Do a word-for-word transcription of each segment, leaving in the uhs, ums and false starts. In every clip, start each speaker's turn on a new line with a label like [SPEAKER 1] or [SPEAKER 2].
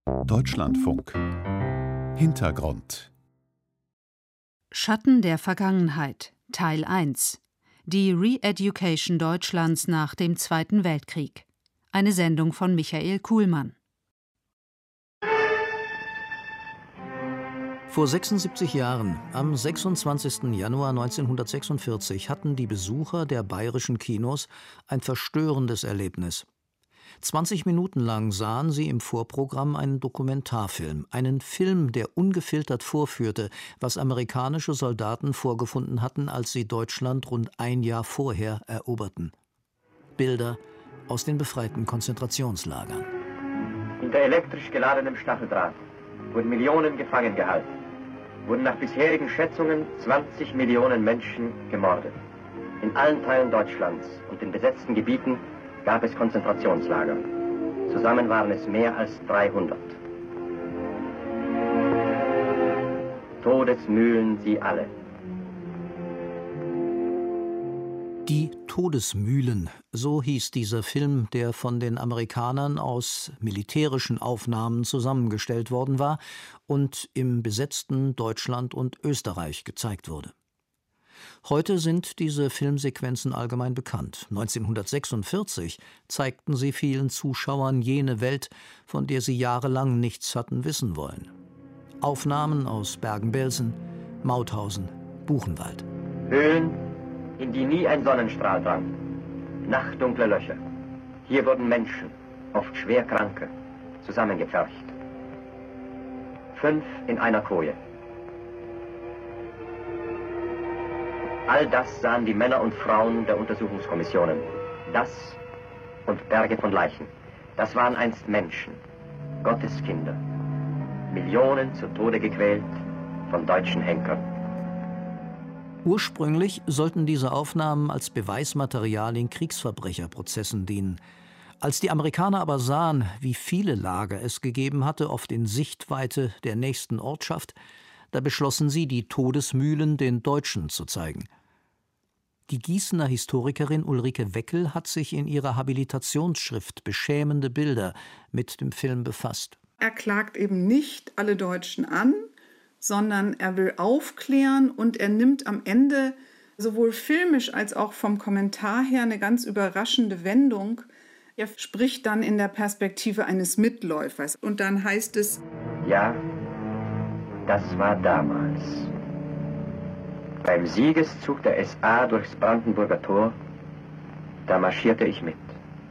[SPEAKER 1] Deutschlandfunk Hintergrund
[SPEAKER 2] Schatten der Vergangenheit Teil eins Die Re-Education Deutschlands nach dem Zweiten Weltkrieg. Eine Sendung von Michael Kuhlmann.
[SPEAKER 3] Vor sechsundsiebzig Jahren, am sechsundzwanzigsten Januar neunzehnhundertsechsundvierzig, hatten die Besucher der bayerischen Kinos ein verstörendes Erlebnis. zwanzig Minuten lang sahen sie im Vorprogramm einen Dokumentarfilm, einen Film, der ungefiltert vorführte, was amerikanische Soldaten vorgefunden hatten, als sie Deutschland rund ein Jahr vorher eroberten. Bilder aus den befreiten Konzentrationslagern.
[SPEAKER 4] Hinter elektrisch geladenem Stacheldraht wurden Millionen gefangen gehalten, wurden nach bisherigen Schätzungen zwanzig Millionen Menschen gemordet. In allen Teilen Deutschlands und den besetzten Gebieten gab es Konzentrationslager. Zusammen waren es mehr als dreihundert. Todesmühlen sie alle.
[SPEAKER 3] Die Todesmühlen, so hieß dieser Film, der von den Amerikanern aus militärischen Aufnahmen zusammengestellt worden war und im besetzten Deutschland und Österreich gezeigt wurde. Heute sind diese Filmsequenzen allgemein bekannt. neunzehnhundertsechsundvierzig zeigten sie vielen Zuschauern jene Welt, von der sie jahrelang nichts hatten wissen wollen. Aufnahmen aus Bergen-Belsen, Mauthausen, Buchenwald.
[SPEAKER 4] Höhlen, in die nie ein Sonnenstrahl drang. Nachtdunkle Löcher. Hier wurden Menschen, oft Schwerkranke, zusammengepfercht. Fünf in einer Koje. All das sahen die Männer und Frauen der Untersuchungskommissionen. Das und Berge von Leichen. Das waren einst Menschen, Gotteskinder. Millionen zu Tode gequält von deutschen Henkern.
[SPEAKER 3] Ursprünglich sollten diese Aufnahmen als Beweismaterial in Kriegsverbrecherprozessen dienen. Als die Amerikaner aber sahen, wie viele Lager es gegeben hatte, oft in Sichtweite der nächsten Ortschaft, da beschlossen sie, die Todesmühlen den Deutschen zu zeigen. Die Gießener Historikerin Ulrike Weckel hat sich in ihrer Habilitationsschrift Beschämende Bilder mit dem Film befasst.
[SPEAKER 5] Er klagt eben nicht alle Deutschen an, sondern er will aufklären und er nimmt am Ende sowohl filmisch als auch vom Kommentar her eine ganz überraschende Wendung. Er spricht dann in der Perspektive eines Mitläufers und dann heißt es:
[SPEAKER 4] Ja, das war damals. Beim Siegeszug der S A durchs Brandenburger Tor, da marschierte ich mit.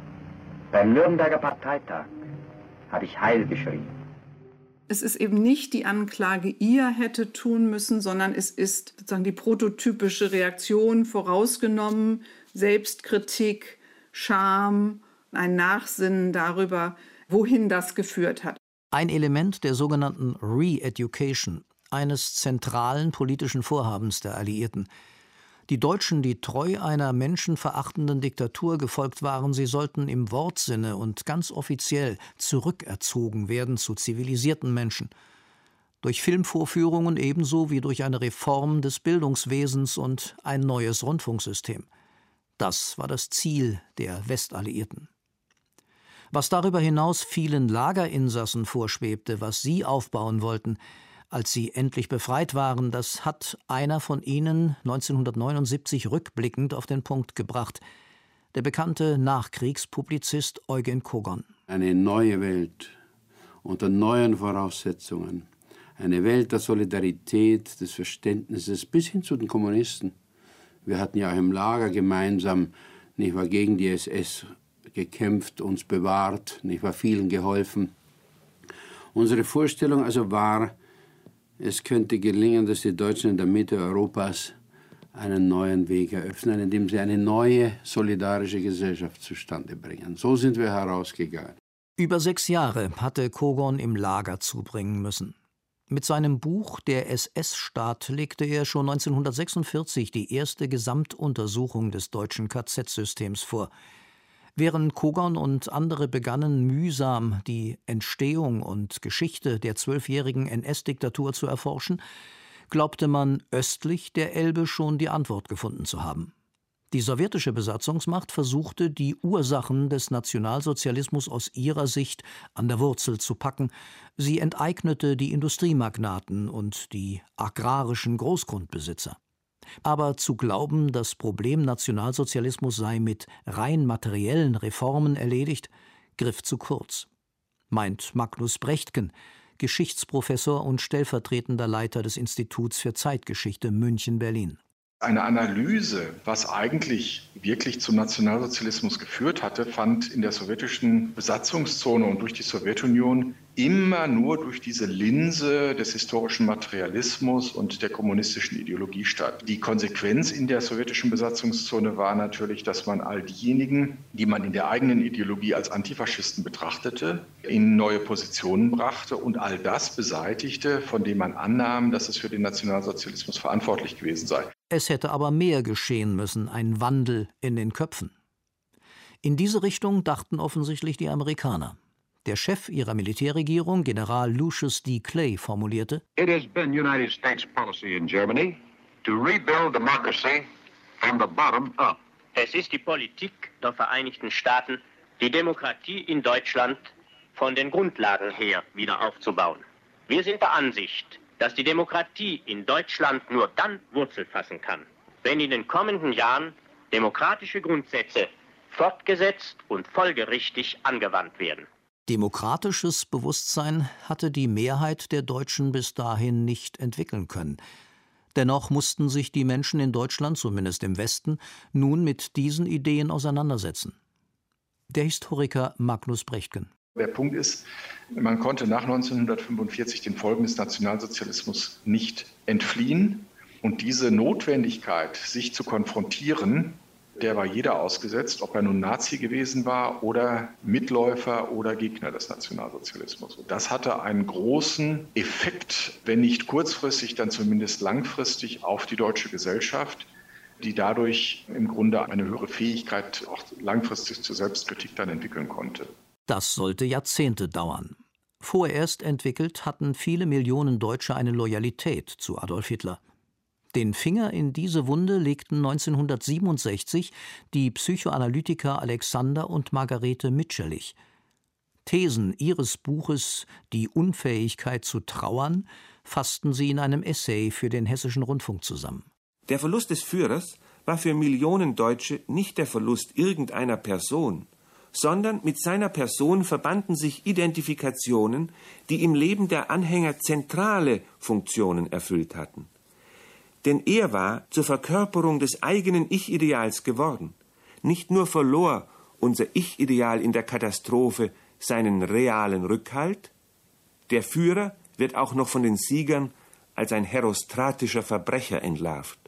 [SPEAKER 4] Beim Nürnberger Parteitag habe ich Heil geschrien.
[SPEAKER 5] Es ist eben nicht die Anklage, ihr hätte tun müssen, sondern es ist sozusagen die prototypische Reaktion vorausgenommen, Selbstkritik, Scham, ein Nachsinnen darüber, wohin das geführt hat.
[SPEAKER 3] Ein Element der sogenannten Re-Education, eines zentralen politischen Vorhabens der Alliierten. Die Deutschen, die treu einer menschenverachtenden Diktatur gefolgt waren, sie sollten im Wortsinne und ganz offiziell zurückerzogen werden zu zivilisierten Menschen. Durch Filmvorführungen ebenso wie durch eine Reform des Bildungswesens und ein neues Rundfunksystem. Das war das Ziel der Westalliierten. Was darüber hinaus vielen Lagerinsassen vorschwebte, was sie aufbauen wollten, als sie endlich befreit waren, das hat einer von ihnen neunzehnhundertneunundsiebzig rückblickend auf den Punkt gebracht, der bekannte Nachkriegspublizist Eugen Kogon.
[SPEAKER 6] Eine neue Welt unter neuen Voraussetzungen, eine Welt der Solidarität, des Verständnisses bis hin zu den Kommunisten. Wir hatten ja auch im Lager gemeinsam, nicht wahr, gegen die S S gekämpft, uns bewahrt, nicht wahr, vielen geholfen. Unsere Vorstellung also war, es könnte gelingen, dass die Deutschen in der Mitte Europas einen neuen Weg eröffnen, indem sie eine neue solidarische Gesellschaft zustande bringen. So sind wir herausgegangen.
[SPEAKER 3] Über sechs Jahre hatte Kogon im Lager zubringen müssen. Mit seinem Buch »Der S S-Staat« legte er schon neunzehnhundertsechsundvierzig die erste Gesamtuntersuchung des deutschen K Z-Systems vor. Während Kogon und andere begannen, mühsam die Entstehung und Geschichte der zwölfjährigen N S-Diktatur zu erforschen, glaubte man östlich der Elbe schon die Antwort gefunden zu haben. Die sowjetische Besatzungsmacht versuchte, die Ursachen des Nationalsozialismus aus ihrer Sicht an der Wurzel zu packen. Sie enteignete die Industriemagnaten und die agrarischen Großgrundbesitzer. Aber zu glauben, das Problem Nationalsozialismus sei mit rein materiellen Reformen erledigt, griff zu kurz, meint Magnus Brechtken, Geschichtsprofessor und stellvertretender Leiter des Instituts für Zeitgeschichte München-Berlin.
[SPEAKER 7] Eine Analyse, was eigentlich wirklich zum Nationalsozialismus geführt hatte, fand in der sowjetischen Besatzungszone und durch die Sowjetunion immer nur durch diese Linse des historischen Materialismus und der kommunistischen Ideologie statt. Die Konsequenz in der sowjetischen Besatzungszone war natürlich, dass man all diejenigen, die man in der eigenen Ideologie als Antifaschisten betrachtete, in neue Positionen brachte und all das beseitigte, von dem man annahm, dass es für den Nationalsozialismus verantwortlich gewesen sei.
[SPEAKER 3] Es hätte aber mehr geschehen müssen, ein Wandel in den Köpfen. In diese Richtung dachten offensichtlich die Amerikaner. Der Chef ihrer Militärregierung, General Lucius D. Clay, formulierte:
[SPEAKER 8] It has been United States policy in Germany to rebuild democracy from the bottom up.
[SPEAKER 9] Es ist die Politik der Vereinigten Staaten, die Demokratie in Deutschland von den Grundlagen her wieder aufzubauen. Wir sind der Ansicht, dass die Demokratie in Deutschland nur dann Wurzel fassen kann, wenn in den kommenden Jahren demokratische Grundsätze fortgesetzt und folgerichtig angewandt werden.
[SPEAKER 3] Demokratisches Bewusstsein hatte die Mehrheit der Deutschen bis dahin nicht entwickeln können. Dennoch mussten sich die Menschen in Deutschland, zumindest im Westen, nun mit diesen Ideen auseinandersetzen. Der Historiker Magnus Brechtken.
[SPEAKER 7] Der Punkt ist, man konnte nach neunzehnhundertfünfundvierzig den Folgen des Nationalsozialismus nicht entfliehen. Und diese Notwendigkeit, sich zu konfrontieren, der war jeder ausgesetzt, ob er nun Nazi gewesen war oder Mitläufer oder Gegner des Nationalsozialismus. Und das hatte einen großen Effekt, wenn nicht kurzfristig, dann zumindest langfristig auf die deutsche Gesellschaft, die dadurch im Grunde eine höhere Fähigkeit auch langfristig zur Selbstkritik dann entwickeln konnte.
[SPEAKER 3] Das sollte Jahrzehnte dauern. Vorerst entwickelt hatten viele Millionen Deutsche eine Loyalität zu Adolf Hitler. Den Finger in diese Wunde legten neunzehnhundertsiebenundsechzig die Psychoanalytiker Alexander und Margarete Mitscherlich. Thesen ihres Buches »Die Unfähigkeit zu trauern« fassten sie in einem Essay für den Hessischen Rundfunk zusammen.
[SPEAKER 10] Der Verlust des Führers war für Millionen Deutsche nicht der Verlust irgendeiner Person, sondern mit seiner Person verbanden sich Identifikationen, die im Leben der Anhänger zentrale Funktionen erfüllt hatten. Denn er war zur Verkörperung des eigenen Ich-Ideals geworden. Nicht nur verlor unser Ich-Ideal in der Katastrophe seinen realen Rückhalt, der Führer wird auch noch von den Siegern als ein herostratischer Verbrecher entlarvt.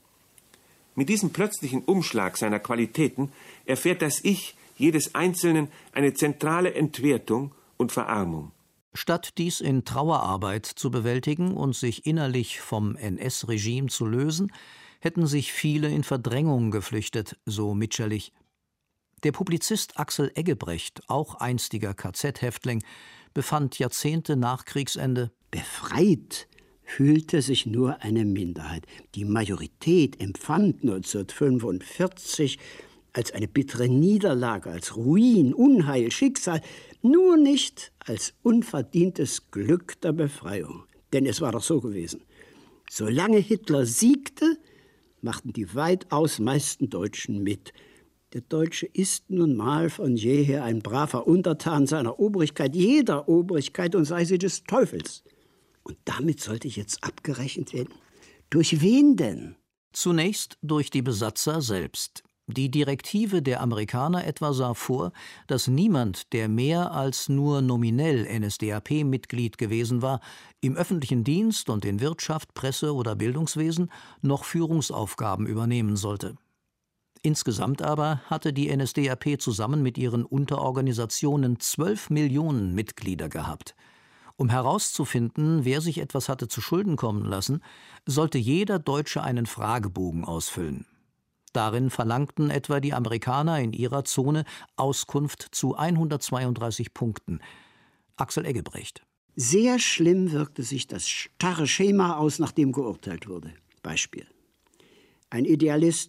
[SPEAKER 10] Mit diesem plötzlichen Umschlag seiner Qualitäten erfährt das Ich jedes Einzelnen eine zentrale Entwertung und Verarmung.
[SPEAKER 3] Statt dies in Trauerarbeit zu bewältigen und sich innerlich vom N S-Regime zu lösen, hätten sich viele in Verdrängung geflüchtet, so Mitscherlich. Der Publizist Axel Eggebrecht, auch einstiger K Z-Häftling, befand Jahrzehnte nach Kriegsende:
[SPEAKER 11] Befreit fühlte sich nur eine Minderheit. Die Majorität empfand neunzehnhundertfünfundvierzig als eine bittere Niederlage, als Ruin, Unheil, Schicksal, nur nicht als unverdientes Glück der Befreiung. Denn es war doch so gewesen: Solange Hitler siegte, machten die weitaus meisten Deutschen mit. Der Deutsche ist nun mal von jeher ein braver Untertan seiner Obrigkeit, jeder Obrigkeit, und sei sie des Teufels. Und damit sollte jetzt abgerechnet werden. Durch wen denn?
[SPEAKER 3] Zunächst durch die Besatzer selbst. Die Direktive der Amerikaner etwa sah vor, dass niemand, der mehr als nur nominell N S D A P-Mitglied gewesen war, im öffentlichen Dienst und in Wirtschaft, Presse oder Bildungswesen noch Führungsaufgaben übernehmen sollte. Insgesamt aber hatte die N S D A P zusammen mit ihren Unterorganisationen zwölf Millionen Mitglieder gehabt. Um herauszufinden, wer sich etwas hatte zu Schulden kommen lassen, sollte jeder Deutsche einen Fragebogen ausfüllen. Darin verlangten etwa die Amerikaner in ihrer Zone Auskunft zu hundertzweiunddreißig Punkten. Axel Eggebrecht.
[SPEAKER 11] Sehr schlimm wirkte sich das starre Schema aus, nach dem geurteilt wurde. Beispiel: Ein Idealist,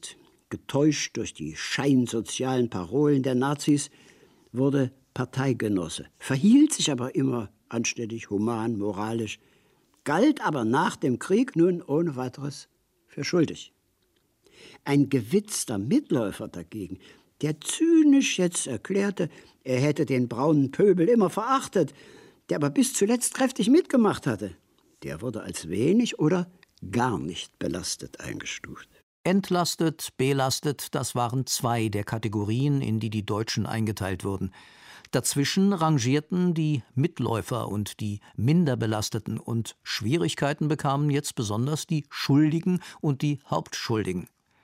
[SPEAKER 11] getäuscht durch die scheinsozialen Parolen der Nazis, wurde Parteigenosse, verhielt sich aber immer anständig, human, moralisch, galt aber nach dem Krieg nun ohne weiteres für schuldig. Ein gewitzter Mitläufer dagegen, der zynisch jetzt erklärte, er hätte den braunen Pöbel immer verachtet, der aber bis zuletzt kräftig mitgemacht hatte, der wurde als wenig oder gar nicht belastet eingestuft.
[SPEAKER 3] Entlastet, belastet, das waren zwei der Kategorien, in die die Deutschen eingeteilt wurden. Dazwischen rangierten die Mitläufer und die Minderbelasteten, und Schwierigkeiten bekamen jetzt besonders die Schuldigen und die Hauptschuldigen.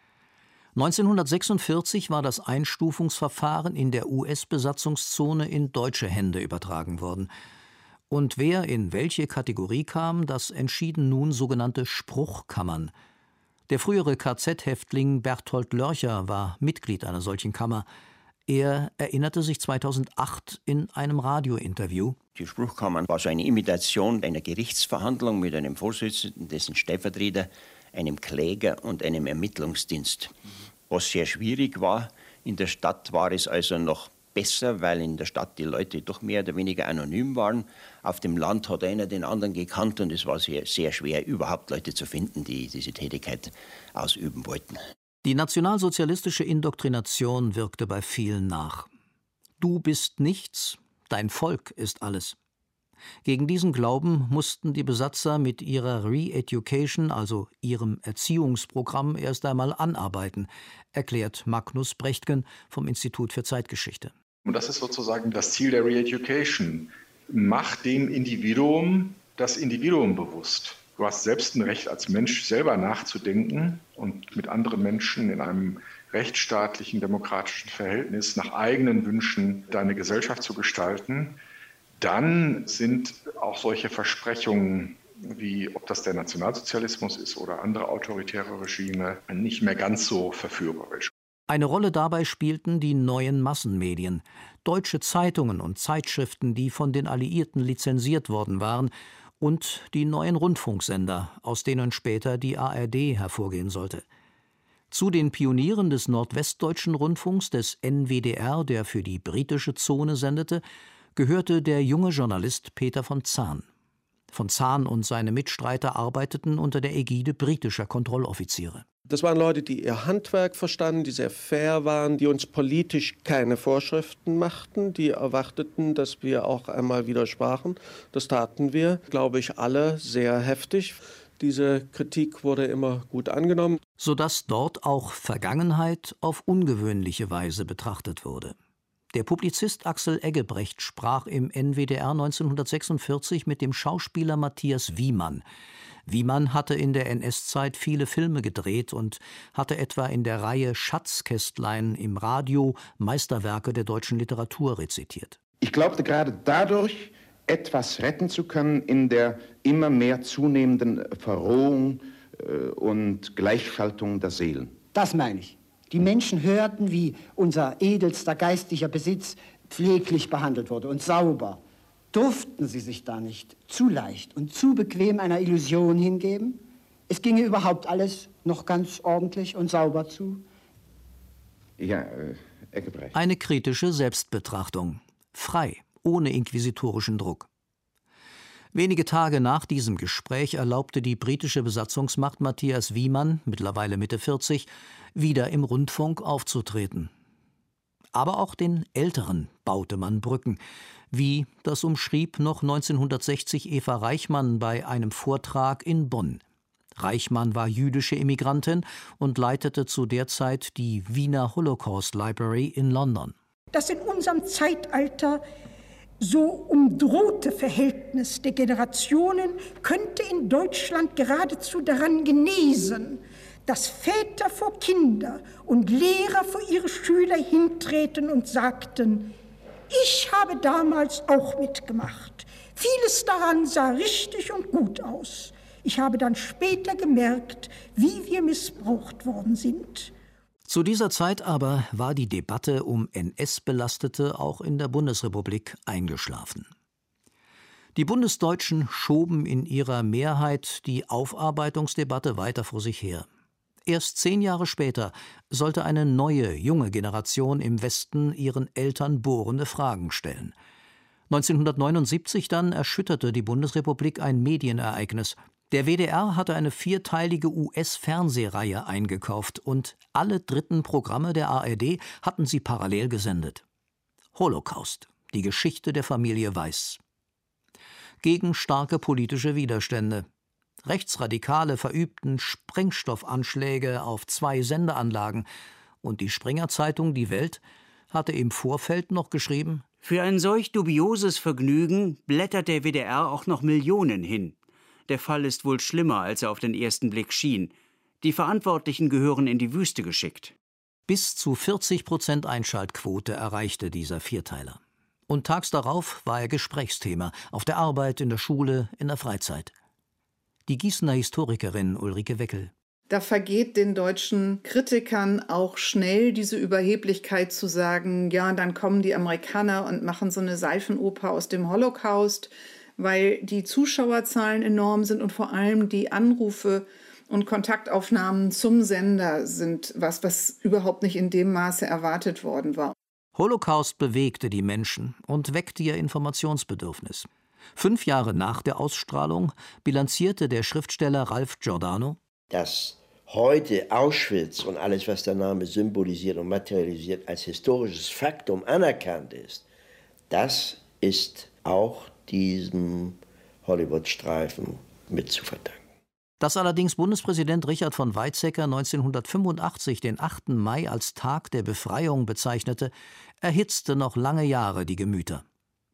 [SPEAKER 3] neunzehnhundertsechsundvierzig war das Einstufungsverfahren in der U S-Besatzungszone in deutsche Hände übertragen worden. Und wer in welche Kategorie kam, das entschieden nun sogenannte Spruchkammern. Der frühere K Z-Häftling Berthold Lörcher war Mitglied einer solchen Kammer. Er erinnerte sich zweitausendacht in einem Radiointerview:
[SPEAKER 12] Die Spruchkammer war so eine Imitation einer Gerichtsverhandlung mit einem Vorsitzenden, dessen Stellvertreter, einem Kläger und einem Ermittlungsdienst. Was sehr schwierig war, in der Stadt war es also noch besser, weil in der Stadt die Leute doch mehr oder weniger anonym waren. Auf dem Land hat einer den anderen gekannt und es war sehr, sehr schwer, überhaupt Leute zu finden, die diese Tätigkeit ausüben wollten.
[SPEAKER 3] Die nationalsozialistische Indoktrination wirkte bei vielen nach. Du bist nichts, dein Volk ist alles. Gegen diesen Glauben mussten die Besatzer mit ihrer Re-Education, also ihrem Erziehungsprogramm, erst einmal anarbeiten, erklärt Magnus Brechtgen vom Institut für Zeitgeschichte.
[SPEAKER 7] Und das ist sozusagen das Ziel der Re-Education. Mach dem Individuum das Individuum bewusst. Du hast selbst ein Recht, als Mensch selber nachzudenken und mit anderen Menschen in einem rechtsstaatlichen, demokratischen Verhältnis nach eigenen Wünschen deine Gesellschaft zu gestalten. Dann sind auch solche Versprechungen, wie ob das der Nationalsozialismus ist oder andere autoritäre Regime, nicht mehr ganz so verführerisch.
[SPEAKER 3] Eine Rolle dabei spielten die neuen Massenmedien, deutsche Zeitungen und Zeitschriften, die von den Alliierten lizenziert worden waren, und die neuen Rundfunksender, aus denen später die A R D hervorgehen sollte. Zu den Pionieren des nordwestdeutschen Rundfunks, des N W D R, der für die britische Zone sendete, gehörte der junge Journalist Peter von Zahn. Von Zahn und seine Mitstreiter arbeiteten unter der Ägide britischer Kontrolloffiziere.
[SPEAKER 13] Das waren Leute, die ihr Handwerk verstanden, die sehr fair waren, die uns politisch keine Vorschriften machten, die erwarteten, dass wir auch einmal widersprachen. Das taten wir, glaube ich, alle sehr heftig. Diese Kritik wurde immer gut angenommen.
[SPEAKER 3] Sodass dort auch Vergangenheit auf ungewöhnliche Weise betrachtet wurde. Der Publizist Axel Eggebrecht sprach im N W D R neunzehnhundertsechsundvierzig mit dem Schauspieler Matthias Wiemann. Wiemann hatte in der N S-Zeit viele Filme gedreht und hatte etwa in der Reihe Schatzkästlein im Radio Meisterwerke der deutschen Literatur rezitiert.
[SPEAKER 14] Ich glaubte gerade dadurch, etwas retten zu können in der immer mehr zunehmenden Verrohung äh, und Gleichschaltung der Seelen.
[SPEAKER 15] Das meine ich. Die Menschen hörten, wie unser edelster geistlicher Besitz pfleglich behandelt wurde und sauber. Durften sie sich da nicht zu leicht und zu bequem einer Illusion hingeben? Es ginge überhaupt alles noch ganz ordentlich und sauber zu?
[SPEAKER 14] Ja, äh, Eggebrecht.
[SPEAKER 3] Eine kritische Selbstbetrachtung. Frei, ohne inquisitorischen Druck. Wenige Tage nach diesem Gespräch erlaubte die britische Besatzungsmacht Matthias Wiemann, mittlerweile Mitte vierzig, wieder im Rundfunk aufzutreten. Aber auch den Älteren baute man Brücken, wie das umschrieb noch neunzehnhundertsechzig Eva Reichmann bei einem Vortrag in Bonn. Reichmann war jüdische Immigrantin und leitete zu der Zeit die Wiener Holocaust Library in London.
[SPEAKER 16] Das in unserem Zeitalter so umdrohte Verhältnis der Generationen könnte in Deutschland geradezu daran genesen, dass Väter vor Kinder und Lehrer vor ihre Schüler hintreten und sagten: Ich habe damals auch mitgemacht. Vieles daran sah richtig und gut aus. Ich habe dann später gemerkt, wie wir missbraucht worden sind.
[SPEAKER 3] Zu dieser Zeit aber war die Debatte um N S-Belastete auch in der Bundesrepublik eingeschlafen. Die Bundesdeutschen schoben in ihrer Mehrheit die Aufarbeitungsdebatte weiter vor sich her. Erst zehn Jahre später sollte eine neue, junge Generation im Westen ihren Eltern bohrende Fragen stellen. neunzehnhundertneunundsiebzig dann erschütterte die Bundesrepublik ein Medienereignis. Der W D R hatte eine vierteilige U S-Fernsehreihe eingekauft und alle dritten Programme der A R D hatten sie parallel gesendet. Holocaust, die Geschichte der Familie Weiß. Gegen starke politische Widerstände. Rechtsradikale verübten Sprengstoffanschläge auf zwei Sendeanlagen und die Springer-Zeitung Die Welt hatte im Vorfeld noch geschrieben:
[SPEAKER 17] Für ein solch dubioses Vergnügen blättert der W D R auch noch Millionen hin. Der Fall ist wohl schlimmer, als er auf den ersten Blick schien. Die Verantwortlichen gehören in die Wüste geschickt.
[SPEAKER 3] Bis zu vierzig Prozent Einschaltquote erreichte dieser Vierteiler. Und tags darauf war er Gesprächsthema, auf der Arbeit, in der Schule, in der Freizeit. Die Gießener Historikerin Ulrike Weckel.
[SPEAKER 5] Da vergeht den deutschen Kritikern auch schnell diese Überheblichkeit zu sagen, ja, dann kommen die Amerikaner und machen so eine Seifenoper aus dem Holocaust, weil die Zuschauerzahlen enorm sind und vor allem die Anrufe und Kontaktaufnahmen zum Sender sind was, was überhaupt nicht in dem Maße erwartet worden war.
[SPEAKER 3] Holocaust bewegte die Menschen und weckte ihr Informationsbedürfnis. Fünf Jahre nach der Ausstrahlung bilanzierte der Schriftsteller Ralph Giordano:
[SPEAKER 18] Dass heute Auschwitz und alles, was der Name symbolisiert und materialisiert, als historisches Faktum anerkannt ist, das ist auch diesem Hollywood-Streifen mit zu verdanken.
[SPEAKER 3] Dass allerdings Bundespräsident Richard von Weizsäcker neunzehnhundertfünfundachtzig den achten Mai als Tag der Befreiung bezeichnete, erhitzte noch lange Jahre die Gemüter.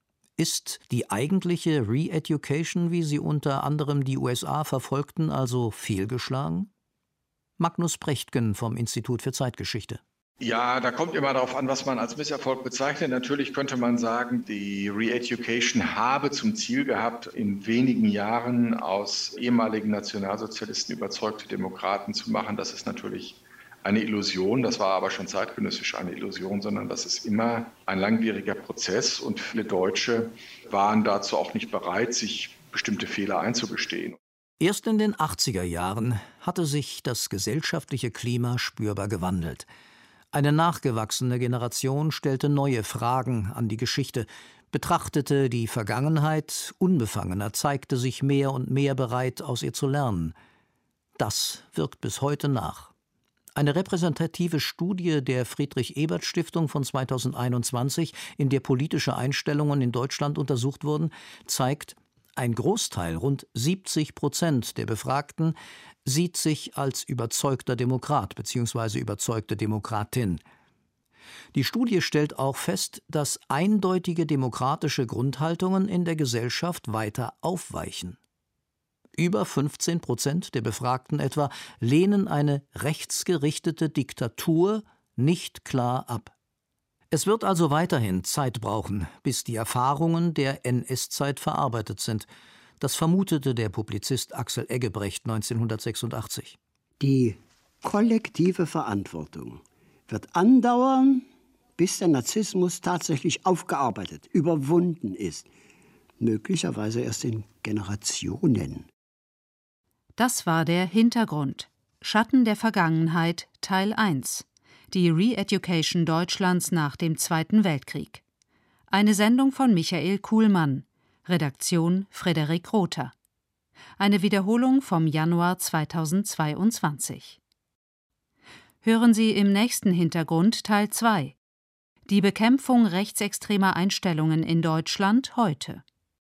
[SPEAKER 3] Ist die eigentliche Re-Education, wie sie unter anderem die U S A verfolgten, also fehlgeschlagen? Magnus Brechtgen vom Institut für Zeitgeschichte.
[SPEAKER 7] Ja, da kommt immer darauf an, was man als Misserfolg bezeichnet. Natürlich könnte man sagen, die Re-Education habe zum Ziel gehabt, in wenigen Jahren aus ehemaligen Nationalsozialisten überzeugte Demokraten zu machen. Das ist natürlich eine Illusion. Das war aber schon zeitgenössisch eine Illusion, sondern das ist immer ein langwieriger Prozess. Und viele Deutsche waren dazu auch nicht bereit, sich bestimmte Fehler einzugestehen.
[SPEAKER 3] Erst in den achtziger Jahren hatte sich das gesellschaftliche Klima spürbar gewandelt. Eine nachgewachsene Generation stellte neue Fragen an die Geschichte, betrachtete die Vergangenheit unbefangener, zeigte sich mehr und mehr bereit, aus ihr zu lernen. Das wirkt bis heute nach. Eine repräsentative Studie der Friedrich-Ebert-Stiftung von zweitausendeinundzwanzig, in der politische Einstellungen in Deutschland untersucht wurden, zeigt, ein Großteil, rund siebzig Prozent der Befragten, sieht sich als überzeugter Demokrat bzw. überzeugte Demokratin. Die Studie stellt auch fest, dass eindeutige demokratische Grundhaltungen in der Gesellschaft weiter aufweichen. Über fünfzehn Prozent der Befragten etwa lehnen eine rechtsgerichtete Diktatur nicht klar ab. Es wird also weiterhin Zeit brauchen, bis die Erfahrungen der N S-Zeit verarbeitet sind. Das vermutete der Publizist Axel Eggebrecht neunzehnhundertsechsundachtzig.
[SPEAKER 11] Die kollektive Verantwortung wird andauern, bis der Narzissmus tatsächlich aufgearbeitet, überwunden ist. Möglicherweise erst in Generationen.
[SPEAKER 2] Das war der Hintergrund. Schatten der Vergangenheit, Teil eins. Die Re-Education Deutschlands nach dem Zweiten Weltkrieg. Eine Sendung von Michael Kuhlmann. Redaktion Frederik Rother. Eine Wiederholung vom Januar zweitausendzweiundzwanzig. Hören Sie im nächsten Hintergrund Teil zwei. Die Bekämpfung rechtsextremer Einstellungen in Deutschland heute.